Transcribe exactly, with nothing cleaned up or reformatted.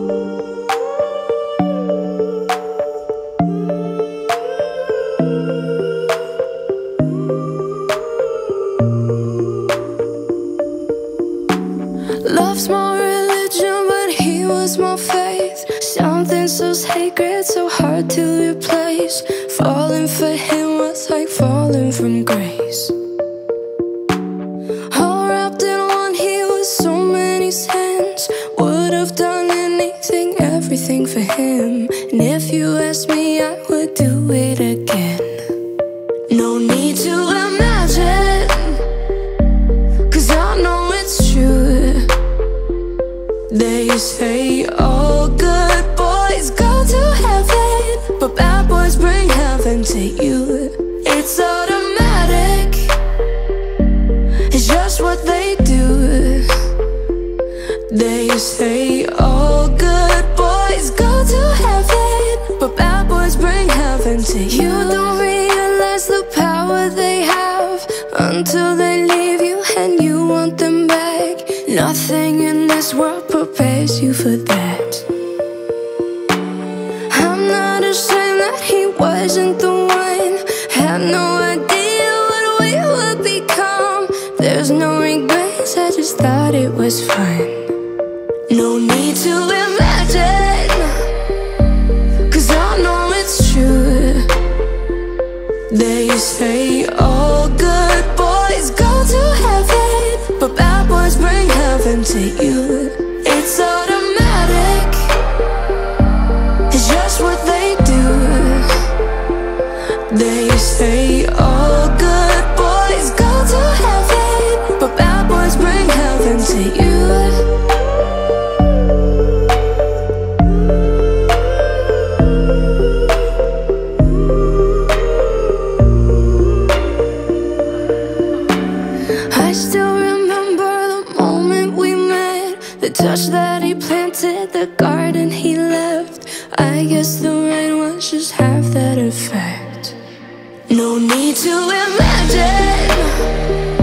Love's my religion, but he was my faith. Something so sacred, so hard to replace. Falling for him was like falling from grace. All wrapped in one, he was so many sins. Would have done anything, everything for him. And if you asked me, I would do it again. No need to imagine, 'cause I know it's true. They say all good boys go to heaven, but bad boys bring heaven to you. It's automatic, it's just what they do. They say all good boys go to heaven, but bad boys bring heaven to you. You don't realize the power they have until they leave you and you want them back. Nothing in this world prepares you for that. I'm not ashamed that he wasn't the one. Had no idea what we would become. There's no regrets, I just thought it was fun. No need to imagine, 'cause I know it's true. They say all good boys go to heaven, but bad boys bring heaven to you. It's automatic, it's just what they do. They say all good boys go to heaven, but bad boys bring heaven to you. I still remember the moment we met, the touch that he planted, the garden he left. I guess the rain was just half that effect. No need to imagine,